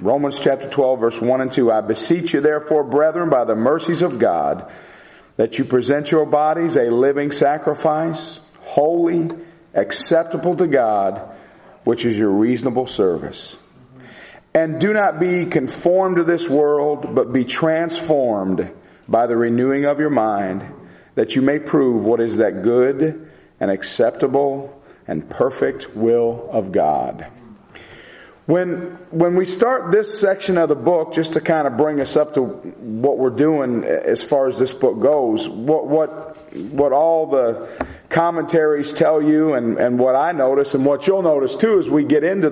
Romans chapter 12, verse 1 and 2. I beseech you therefore, brethren, by the mercies of God, that you present your bodies a living sacrifice, holy, acceptable to God, which is your reasonable service. And do not be conformed to this world, but be transformed by the renewing of your mind, that you may prove what is that good and acceptable and perfect will of God. When we start this section of the book, just to kind of bring us up to what we're doing as far as this book goes, what all the commentaries tell you, and what I notice, and what you'll notice too, as we get into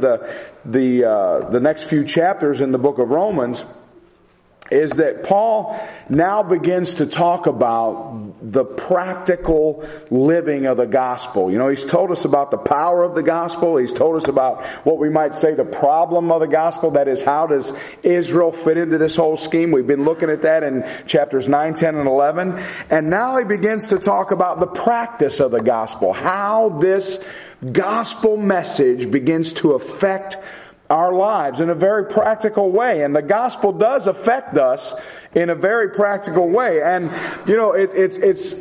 the next few chapters in the book of Romans, is that Paul now begins to talk about the practical living of the gospel. You know, he's told us about the power of the gospel. He's told us about what we might say the problem of the gospel. That is, how does Israel fit into this whole scheme? We've been looking at that in chapters 9, 10, and 11. And now he begins to talk about the practice of the gospel. How this gospel message begins to affect our lives in a very practical way. And the gospel does affect us in a very practical way. And, you know, this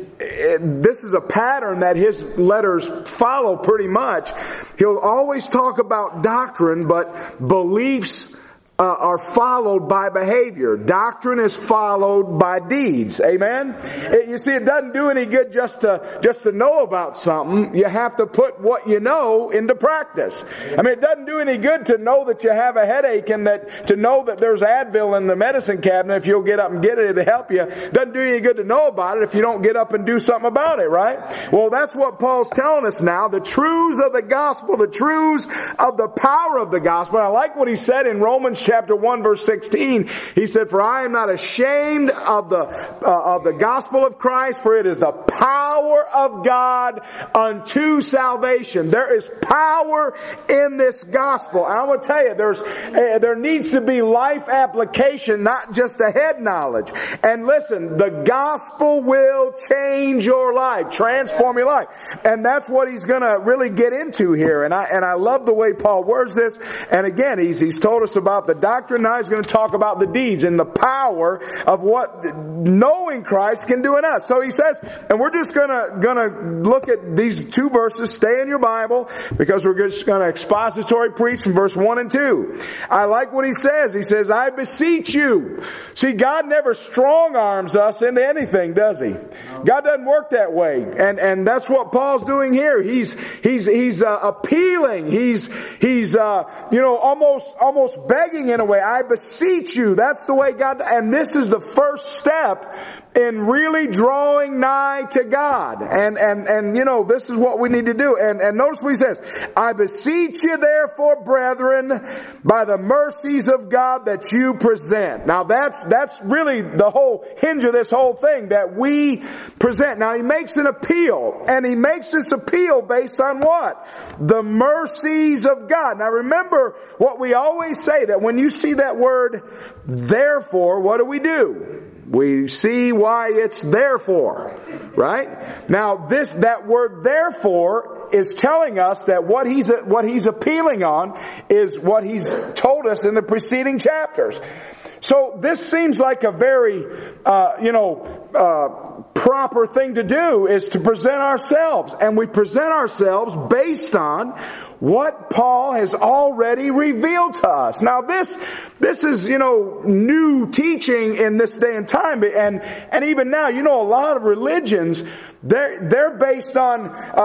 is a pattern that his letters follow pretty much. He'll always talk about doctrine, but beliefs are followed by behavior. Doctrine is followed by deeds. Amen? You see, it doesn't do any good just to know about something. You have to put what you know into practice. I mean, it doesn't do any good to know that you have a headache and to know that there's Advil in the medicine cabinet. If you'll get up and get it, it'll help you. It doesn't do any good to know about it if you don't get up and do something about it, right? Well, that's what Paul's telling us now. The truths of the gospel, the truths of the power of the gospel. I like what he said in Romans chapter 1, verse 16. He said, "For I am not ashamed of the gospel of Christ, for it is the power of God unto salvation." There is power in this gospel. And I want to tell you, there needs to be life application, not just a head knowledge. And listen, the gospel will change your life, transform your life. And that's what he's going to really get into here. And I love the way Paul words this. And again, he's told us about the doctrine. Now he's going to talk about the deeds and the power of what knowing Christ can do in us. So he says, and we're just going to look at these two verses. Stay in your Bible, because we're just going to expository preach from verse 1 and 2. I like what he says. He says, "I beseech you." See, God never strong arms us into anything, does he? God doesn't work that way. And that's what Paul's doing here. He's appealing. He's almost begging in a way. I beseech you. That's the way God, and this is the first step in really drawing nigh to God. And this is what we need to do. And notice what he says. "I beseech you therefore, brethren, by the mercies of God, that you present." Now that's really the whole hinge of this whole thing, that we present. Now he makes an appeal, and he makes this appeal based on what? The mercies of God. Now remember what we always say, that when you see that word therefore, what do? We see why it's therefore, right? Now that word therefore is telling us that what he's appealing on is what he's told us in the preceding chapters. So this seems like a very, proper thing to do, is to present ourselves. And we present ourselves based on what Paul has already revealed to us. Now this is, new teaching in this day and time. And even now, a lot of religions, they're based on,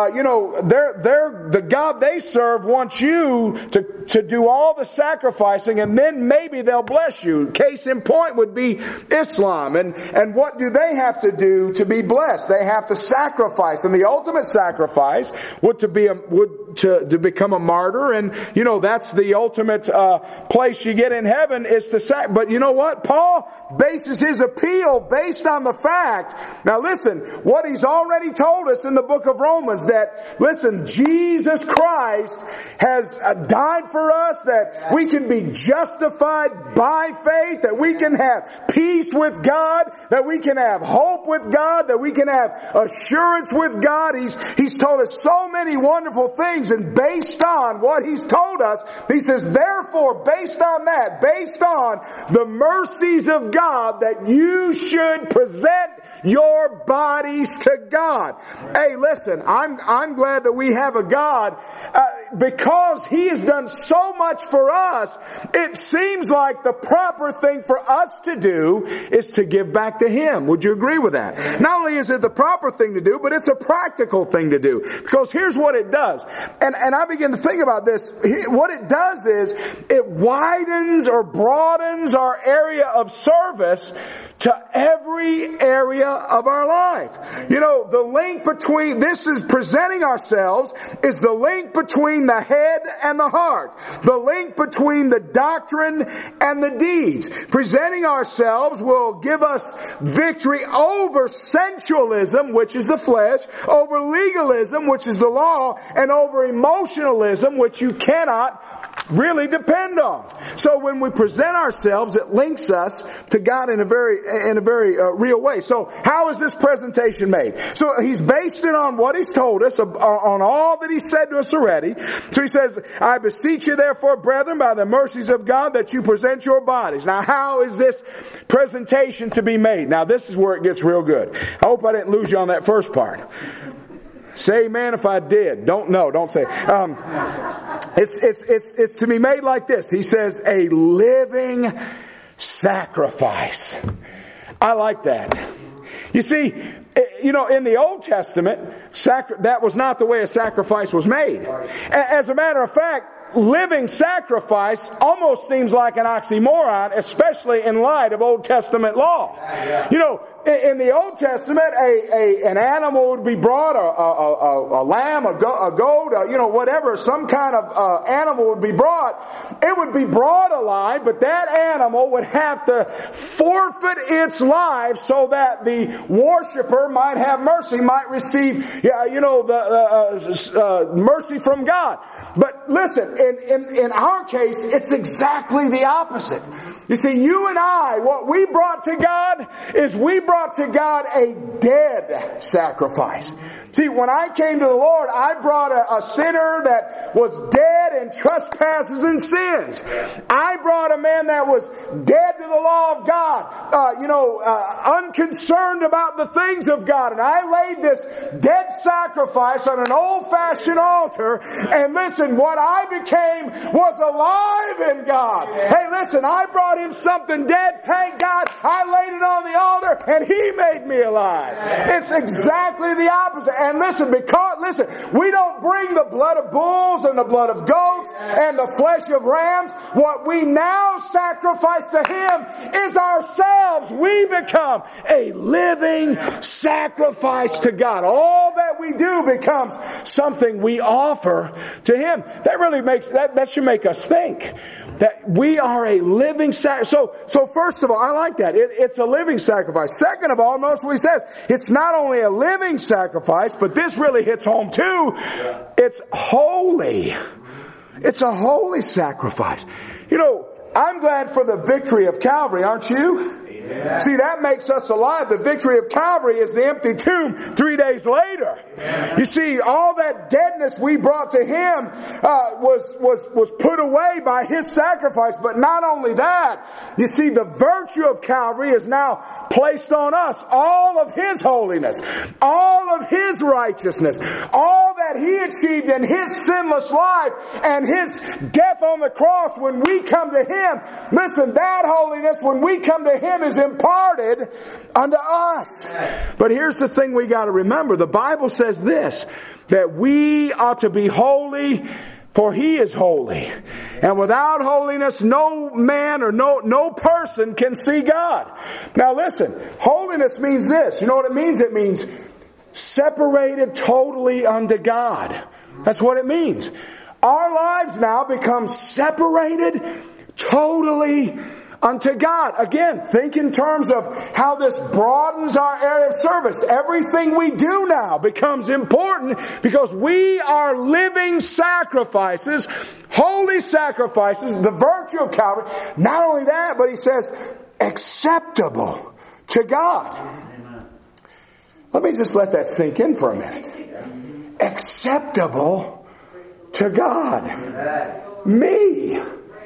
the God they serve wants you to do all the sacrificing, and then maybe they'll bless you. Case in point would be Islam. And what do they have to do to be blessed? They have to sacrifice. And the ultimate sacrifice would to become a martyr. And, that's the ultimate, place you get in heaven is to sacrifice. But you know what? Paul bases his appeal based on the fact. Now listen, what he's already told us in the book of Romans, that, listen, Jesus Christ has died for us, that we can be justified by faith, that we can have peace with God, that we can have hope with God, that we can have assurance with God. He's told us so many wonderful things. things, and based on what He's told us, He says, therefore, based on that, based on the mercies of God, that you should present your bodies to God. Hey, listen, I'm glad that we have a God, because He has done so much for us. It seems like the proper thing for us to do is to give back to Him. Would you agree with that? Not only is it the proper thing to do, but it's a practical thing to do. Because here's what it does. And I begin to think about this. What it does is it widens or broadens our area of service to every area of our life. You know, the link between, this is presenting ourselves, is the link between the head and the heart. The link between the doctrine and the deeds. Presenting ourselves will give us victory over sensualism, which is the flesh, over legalism, which is the law, and over emotionalism, which you cannot really depend on. So when we present ourselves, it links us to God in a very real way. So how is this presentation made? So He's based it on what He's told us, on all that He said to us already. So He says, I beseech you therefore, brethren, by the mercies of God, that you present your bodies. Now how is this presentation to be made? Now this is where it gets real good. I hope I didn't lose you on that first part. Say amen if I did. Don't say. It's to be made like this. He says, a living sacrifice. I like that. You see, you know, in the Old Testament, that was not the way a sacrifice was made. As a matter of fact, living sacrifice almost seems like an oxymoron, especially in light of Old Testament law. You know, in the Old Testament, an animal would be brought, a lamb, a goat, whatever, some kind of animal would be brought. It would be brought alive, but that animal would have to forfeit its life so that the worshiper might have mercy, might receive, mercy from God. But listen, in our case, it's exactly the opposite. You see, you and I, what we brought to God is we brought to God a dead sacrifice. See, when I came to the Lord, I brought a sinner that was dead in trespasses and sins. I brought a man that was dead to the law of God, unconcerned about the things of God. And I laid this dead sacrifice on an old-fashioned altar, and listen, what I became was alive in God. Hey, listen, I brought Him something dead, thank God. I laid it on the altar, and He made me alive. It's exactly the opposite. And listen, we don't bring the blood of bulls and the blood of goats and the flesh of rams. What we now sacrifice to Him is ourselves. We become a living sacrifice to God. All that we do becomes something we offer to Him. That really that should make us think that we are a living sacrifice. So first of all, I like that. It's a living sacrifice. Second of all, notice what He says. It's not only a living sacrifice, but this really hits home too. It's holy. It's a holy sacrifice. You know, I'm glad for the victory of Calvary, aren't you? Amen. See, that makes us alive. The victory of Calvary is the empty tomb 3 days later. Amen. You see, all that deadness we brought to Him was put away by His sacrifice. But not only that, you see, the virtue of Calvary is now placed on us. All of His holiness, all of His righteousness, all that He achieved in His sinless life and His death on the cross when we come to Him. Listen, that holiness, when we come to Him, is imparted unto us. But here's the thing we got to remember. The Bible says this, that we ought to be holy, for He is holy. And without holiness, no man or no person can see God. Now listen, holiness means this. You know what it means? It means separated totally unto God. That's what it means. Our lives now become separated totally unto God. Again, think in terms of how this broadens our area of service. Everything we do now becomes important because we are living sacrifices, holy sacrifices, the virtue of Calvary. Not only that, but He says, acceptable to God. Let me just let that sink in for a minute. Acceptable to God. Me.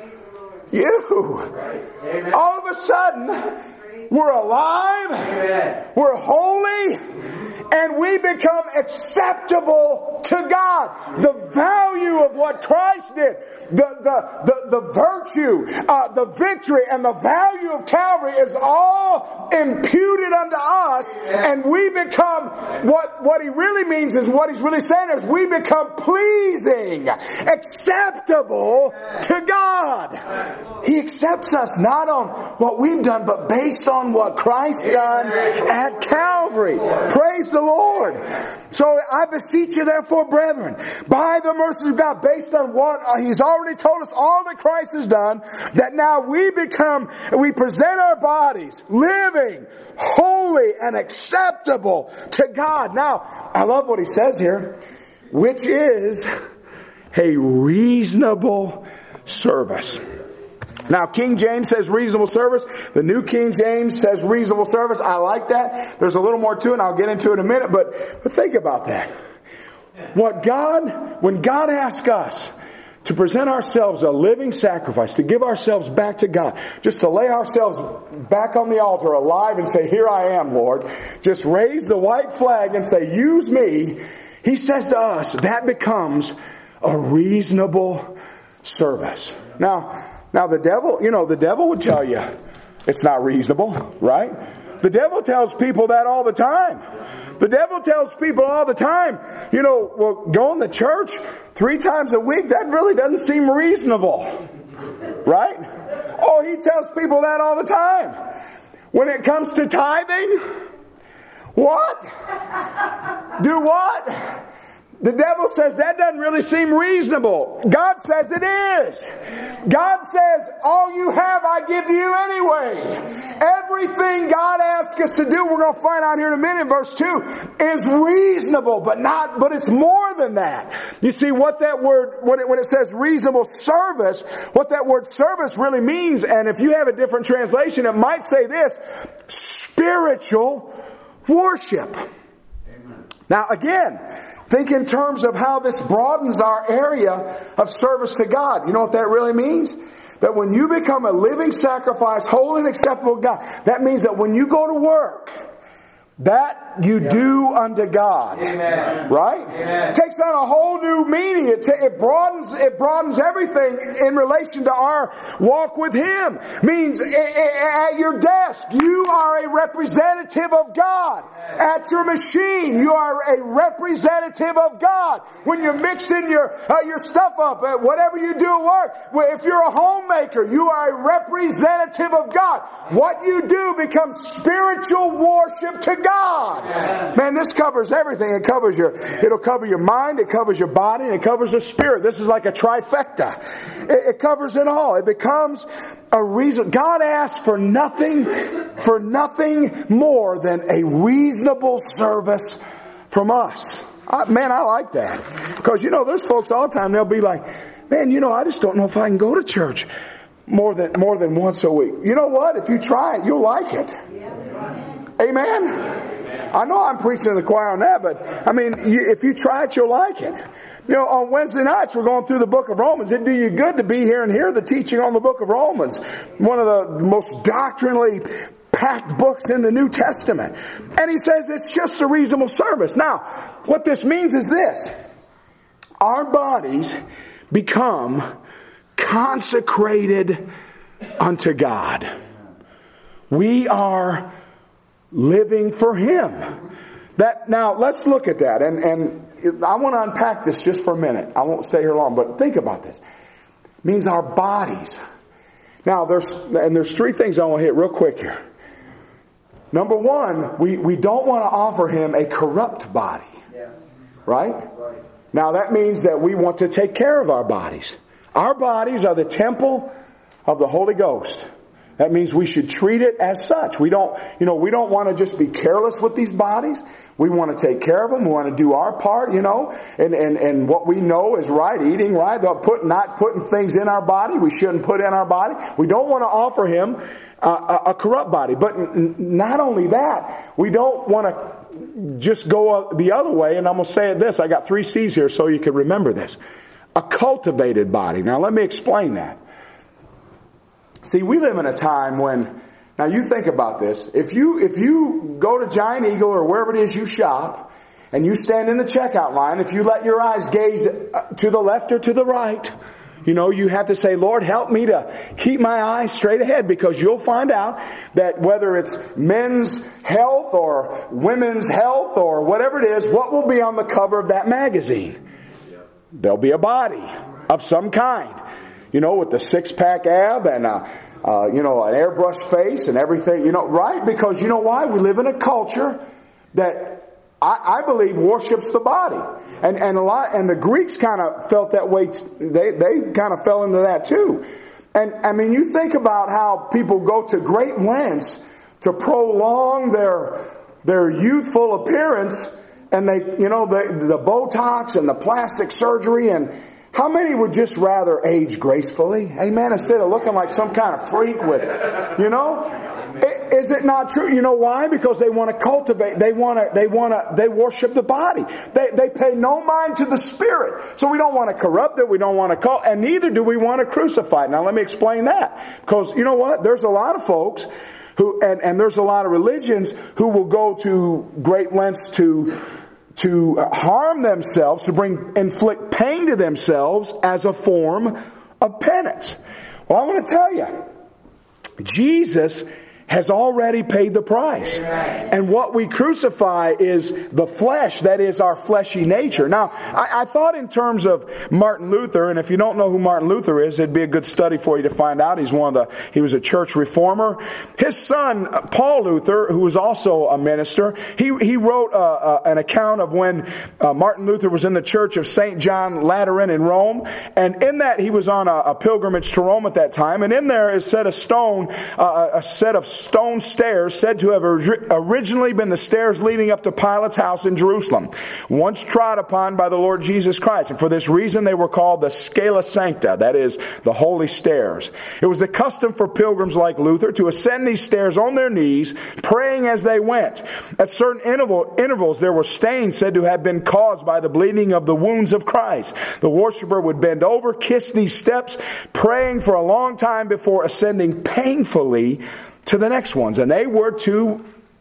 You. All of a sudden, we're alive, we're holy, and we become acceptable to God. The value of what Christ did, the virtue, the victory, and the value of Calvary is all imputed unto us, and we become, what he really means is, what he's really saying is, we become pleasing, acceptable to God. He accepts us not on what we've done, but based on what Christ done at Calvary. Praise the Lord. So I beseech you therefore, brethren, by the mercies of God, based on what He's already told us, all that Christ has done, that now we present our bodies living, holy, and acceptable to God. Now, I love what he says here, which is a reasonable service. Now, King James says reasonable service. The New King James says reasonable service. I like that. There's a little more to it, and I'll get into it in a minute, but think about that. When God asks us to present ourselves a living sacrifice, to give ourselves back to God, just to lay ourselves back on the altar alive and say, here I am, Lord. Just raise the white flag and say, use me. He says to us, that becomes a reasonable service. Now the devil would tell you it's not reasonable, right? The devil tells people that all the time. The devil tells people all the time, going to church 3 times a week, that really doesn't seem reasonable, right? Oh, he tells people that all the time. When it comes to tithing, what? Do what? The devil says that doesn't really seem reasonable. God says it is. God says, all you have I give to you anyway. Everything God asks us to do, we're going to find out here in a minute, verse 2, is reasonable, but it's more than that. You see what that word, when it says reasonable service, what that word service really means, and if you have a different translation, it might say this: spiritual worship. Now again, think in terms of how this broadens our area of service to God. You know what that really means? That when you become a living sacrifice, holy and acceptable to God, that means that when you go to work, that you do unto God. Amen. Right? Amen. Takes on a whole new meaning. It broadens everything in relation to our walk with Him. Means at your desk, you are a representative of God. At your machine, you are a representative of God. When you're mixing your stuff up, whatever you do at work, if you're a homemaker, you are a representative of God. What you do becomes spiritual worship to God. Man, this covers everything. It'll cover your mind, it covers your body, and it covers the spirit. This is like a trifecta. It covers it all. It becomes a reason. God asks for nothing more than a reasonable service from us. I like that. Because, there's folks all the time, they'll be like, man, I just don't know if I can go to church more than once a week. You know what? If you try it, you'll like it. Amen? I know I'm preaching to the choir on that, but if you try it, you'll like it. On Wednesday nights, we're going through the book of Romans. It'd do you good to be here and hear the teaching on the book of Romans. One of the most doctrinally packed books in the New Testament. And he says it's just a reasonable service. Now, what this means is this. Our bodies become consecrated unto God. We are living for Him. Now, let's look at that. And I want to unpack this just for a minute. I won't stay here long, but think about this. It means our bodies. Now, there's 3 things I want to hit real quick here. Number 1, we don't want to offer Him a corrupt body. Yes. Right? Now, that means that we want to take care of our bodies. Our bodies are the temple of the Holy Ghost. That means we should treat it as such. We don't want to just be careless with these bodies. We want to take care of them. We want to do our part, and what we know is right, eating right, not putting things in our body we shouldn't put in our body. We don't want to offer Him a corrupt body. But not only that, we don't want to just go the other way. And I'm going to say this. I got 3 C's here so you can remember this. a cultivated body. Now let me explain that. See, we live in a time when, now you think about this, if you go to Giant Eagle or wherever it is you shop, and you stand in the checkout line, if you let your eyes gaze to the left or to the right, you have to say, Lord, help me to keep my eyes straight ahead, because you'll find out that whether it's men's health or women's health or whatever it is, what will be on the cover of that magazine? There'll be a body of some kind, with the six-pack ab and, an airbrush face and everything, right? Because you know why? We live in a culture that I believe worships the body. And the Greeks kind of felt that way. They kind of fell into that too. And I mean, you think about how people go to great lengths to prolong their youthful appearance, and the Botox and the plastic surgery, and how many would just rather age gracefully? Amen. Instead of looking like some kind of freak with, Is it not true? You know why? Because they want to cultivate. They worship the body. They pay no mind to the spirit. So we don't want to corrupt it. We don't want to and neither do we want to crucify it. Now let me explain that. Because you know what? There's a lot of folks who, and there's a lot of religions who will go to great lengths to harm themselves, to inflict pain to themselves as a form of penance. Well, I want to tell you, Jesus has already paid the price. Amen. And what we crucify is the flesh, that is our fleshy nature. Now, I thought in terms of Martin Luther, and if you don't know who Martin Luther is, it'd be a good study for you to find out. He was a church reformer. His son, Paul Luther, who was also a minister, he wrote an account of when Martin Luther was in the church of St. John Lateran in Rome. And in that, he was on a pilgrimage to Rome at that time. And in there is set a set of stone stairs said to have originally been the stairs leading up to Pilate's house in Jerusalem, once trod upon by the Lord Jesus Christ. And for this reason they were called the Scala Sancta, that is, the holy stairs. It was the custom for pilgrims like Luther to ascend these stairs on their knees, praying as they went. At certain intervals there were stains said to have been caused by the bleeding of the wounds of Christ. The worshiper would bend over, kiss these steps, praying for a long time before ascending painfully to the next ones. And they were to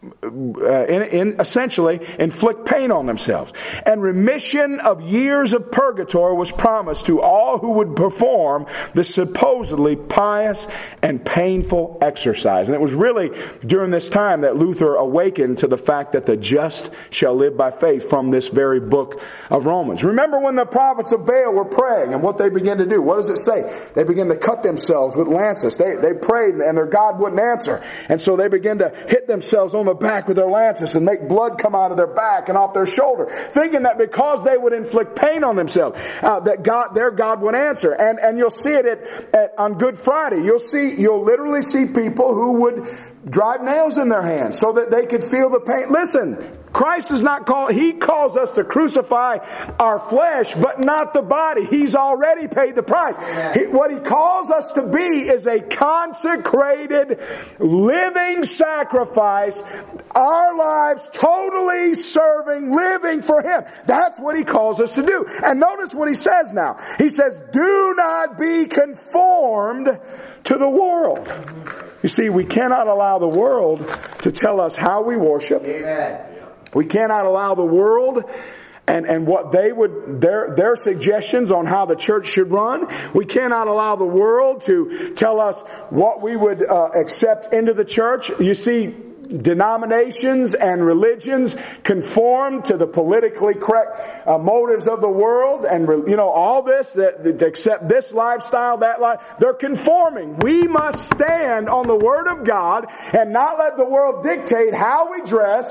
essentially inflict pain on themselves. And remission of years of purgatory was promised to all who would perform the supposedly pious and painful exercise. And it was really during this time that Luther awakened to the fact that the just shall live by faith from this very book of Romans. Remember when the prophets of Baal were praying and what they began to do? What does it say? They began to cut themselves with lances. They prayed and their God wouldn't answer. And so they began to hit themselves on the back with their lances and make blood come out of their back and off their shoulder, thinking that because they would inflict pain on themselves, that their God would answer. And you'll see it on Good Friday. You'll literally see people who would drive nails in their hands so that they could feel the pain. Listen, Christ is not He calls us to crucify our flesh, but not the body. He's already paid the price. What He calls us to be is a consecrated, living sacrifice, our lives totally serving, living for Him. That's what He calls us to do. And notice what He says now. He says, do not be conformed to the world. You see, we cannot allow the world to tell us how we worship. Amen. We cannot allow the world and what they would, their suggestions on how the church should run. We cannot allow the world to tell us what we would accept into the church. You see, denominations and religions conform to the politically correct motives of the world, and all this, that accept this lifestyle, that life. They're conforming. We must stand on the Word of God and not let the world dictate how we dress,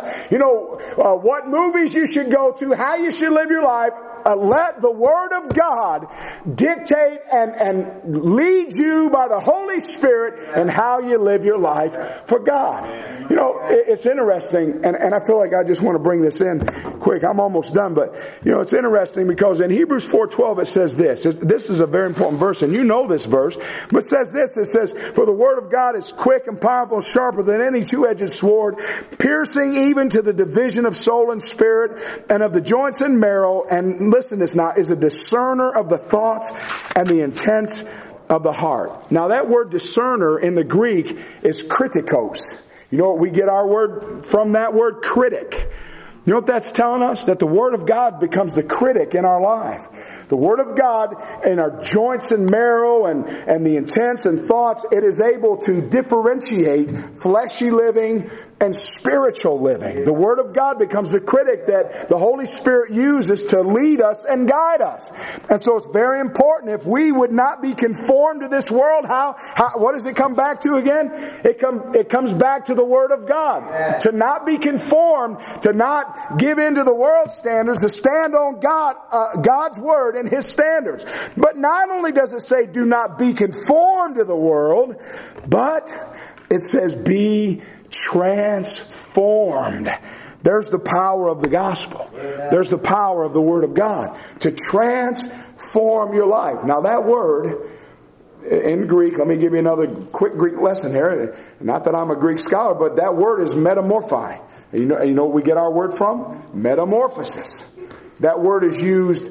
what movies you should go to, how you should live your life. Let the Word of God dictate and lead you by the Holy Spirit in how you live your life for God. It's interesting, and I feel like I just want to bring this in quick. I'm almost done, but it's interesting because in Hebrews 4:12 it says this. This is a very important verse, and you know this verse, but it says this. It says, "For the Word of God is quick and powerful, sharper than any two-edged sword, piercing even to the division of soul and spirit, and of the joints and marrow, and listen to this now, is a discerner of the thoughts and the intents of the heart. Now that word discerner in the Greek is kritikos. You know what we get our word from that word? Critic. You know what that's telling us? That the Word of God becomes the critic in our life. The Word of God in our joints and marrow and the intents and thoughts, it is able to differentiate fleshy living and spiritual living. The Word of God becomes the critic that the Holy Spirit uses to lead us and guide us. And so it's very important, if we would not be conformed to this world, what does it come back to again? It comes back to the Word of God. Yeah. To not be conformed, to not give in to the world's standards, to stand on God's Word and His standards. But not only does it say do not be conformed to the world, but it says be transformed. There's the power of the gospel. There's the power of the Word of God to transform your life. Now that word in Greek, let me give you another quick Greek lesson here. Not that I'm a Greek scholar, but that word is metamorphai. You know where we get our word from? Metamorphosis. That word is used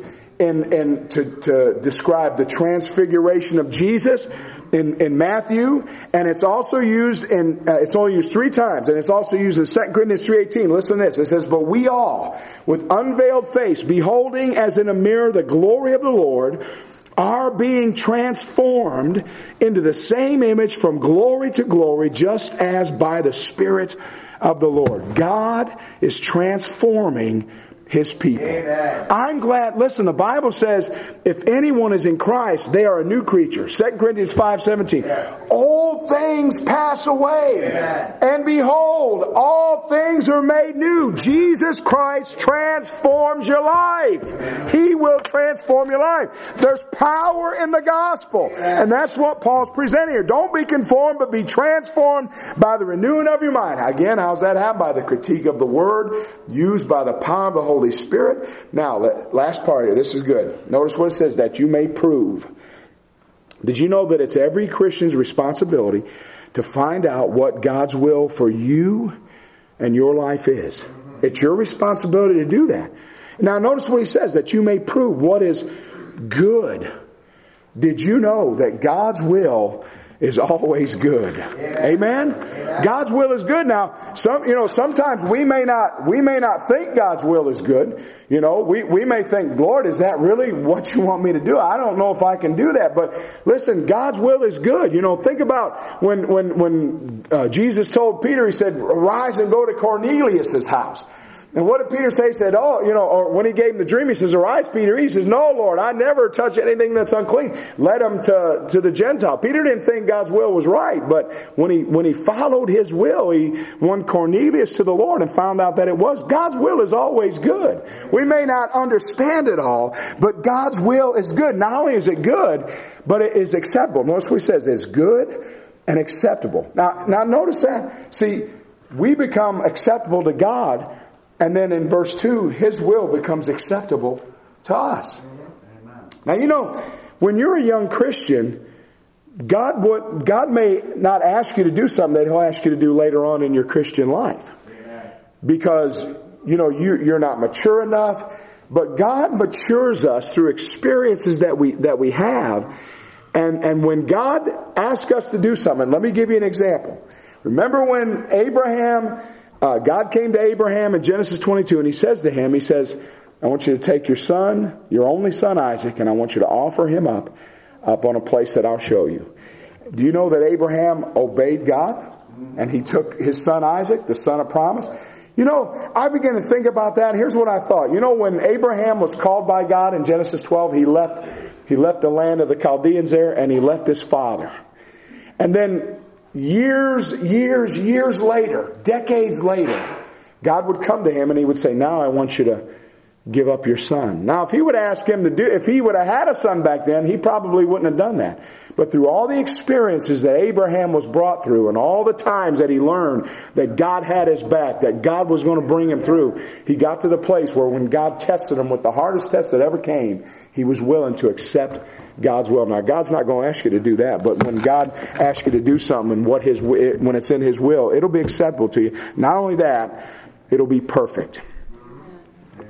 to describe the transfiguration of Jesus in Matthew, and it's also used it's only used 3 times, and it's also used in 2 Corinthians 3:18. Listen to this. It says, "But we all, with unveiled face, beholding as in a mirror the glory of the Lord, are being transformed into the same image from glory to glory, just as by the Spirit of the Lord." God is transforming His people. Amen. I'm glad, listen, the Bible says, if anyone is in Christ, they are a new creature. 2 Corinthians 5:17. Yes. Old things pass away. Amen. And behold, all things are made new. Jesus Christ transforms your life. Amen. He will transform your life. There's power in the gospel. Amen. And that's what Paul's presenting here. Don't be conformed, but be transformed by the renewing of your mind. Again, how's that happen? By the critique of the Word, used by the power of the Holy Spirit. Now, last part here. This is good. Notice what it says, that you may prove. Did you know that it's every Christian's responsibility to find out what God's will for you and your life is? It's your responsibility to do that. Now, notice what he says, that you may prove what is good. Did you know that God's will is always good? Amen? Amen? God's will is good. Now, sometimes we may not think God's will is good. We may think, Lord, is that really what you want me to do? I don't know if I can do that. But listen, God's will is good. Think about when Jesus told Peter, He said, "Arise and go to Cornelius' house." And what did Peter say? He said, or when He gave him the dream, He says, "Arise, Peter." He says, "No, Lord, I never touch anything that's unclean. Let him to the Gentile." Peter didn't think God's will was right, but when he followed His will, he won Cornelius to the Lord and found out that it was. God's will is always good. We may not understand it all, but God's will is good. Not only is it good, but it is acceptable. Notice what He says, it's good and acceptable. Now notice that. See, we become acceptable to God. And then in verse 2, His will becomes acceptable to us. Amen. Now, when you're a young Christian, God may not ask you to do something that He'll ask you to do later on in your Christian life. Amen. Because, you're not mature enough. But God matures us through experiences that we have. And when God asks us to do something, let me give you an example. Remember when God came to Abraham in Genesis 22, and He says to him, He says, "I want you to take your son, your only son Isaac, and I want you to offer him up on a place that I'll show you." Do you know that Abraham obeyed God? And he took his son Isaac, the son of promise. I began to think about that. Here's what I thought. When Abraham was called by God in Genesis 12, he left the land of the Chaldeans there, and he left his father. And then years later, decades later, God would come to him and He would say, "Now I want you to give up your son." Now, if He would ask him if he would have had a son back then, he probably wouldn't have done that. But through all the experiences that Abraham was brought through, and all the times that he learned that God had his back, that God was going to bring him through, he got to the place where when God tested him with the hardest test that ever came, he was willing to accept God's will. Now, God's not going to ask you to do that, but when God asks you to do something, when it's in His will, it'll be acceptable to you. Not only that, it'll be perfect.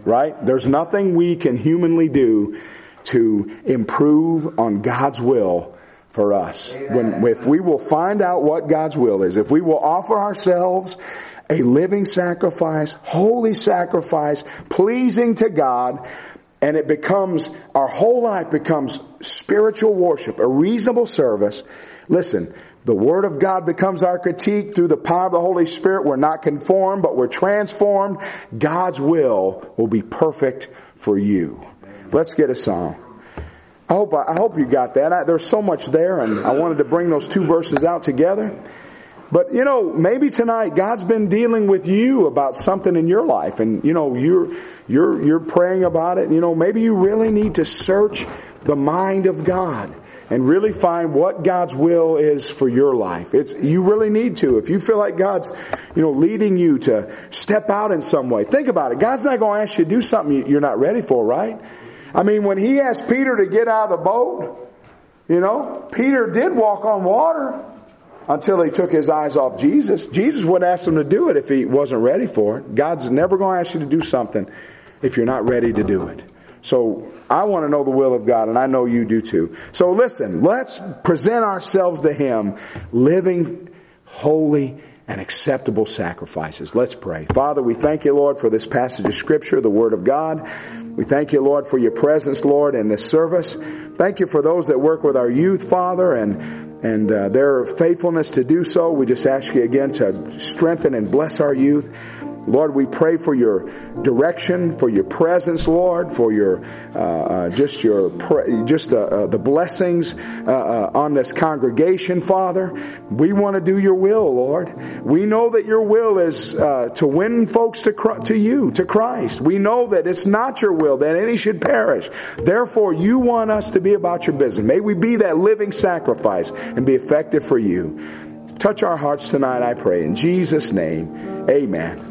right? There's nothing we can humanly do to improve on God's will for us. If we will find out what God's will is, if we will offer ourselves a living sacrifice, holy sacrifice, pleasing to God, and it becomes, our whole life becomes spiritual worship, a reasonable service. Listen, the Word of God becomes our critique through the power of the Holy Spirit. We're not conformed, but we're transformed. God's will be perfect for you. Let's get a song. I hope you got that. There's so much there, and I wanted to bring those two verses out together. But, maybe tonight God's been dealing with you about something in your life, and, you're praying about it. Maybe you really need to search the mind of God and really find what God's will is for your life. You really need to. If you feel like God's, leading you to step out in some way, think about it. God's not going to ask you to do something you're not ready for, right? I mean, when He asked Peter to get out of the boat, Peter did walk on water until he took his eyes off Jesus. Jesus wouldn't ask him to do it if he wasn't ready for it. God's never going to ask you to do something if you're not ready to do it. So I want to know the will of God, and I know you do too. So listen, let's present ourselves to Him, living holy and acceptable sacrifices. Let's pray. Father, we thank you, Lord, for this passage of Scripture, the Word of God. We thank you, Lord, for your presence, Lord, in this service. Thank you for those that work with our youth, Father, and their faithfulness to do so. We just ask you again to strengthen and bless our youth. Lord, we pray for your direction, for your presence, Lord, for your the blessings on this congregation, Father. We want to do your will, Lord. We know that your will is to win folks to you, to Christ. We know that it's not your will that any should perish. Therefore, you want us to be about your business. May we be that living sacrifice and be effective for you. Touch our hearts tonight, I pray. In Jesus' name, amen.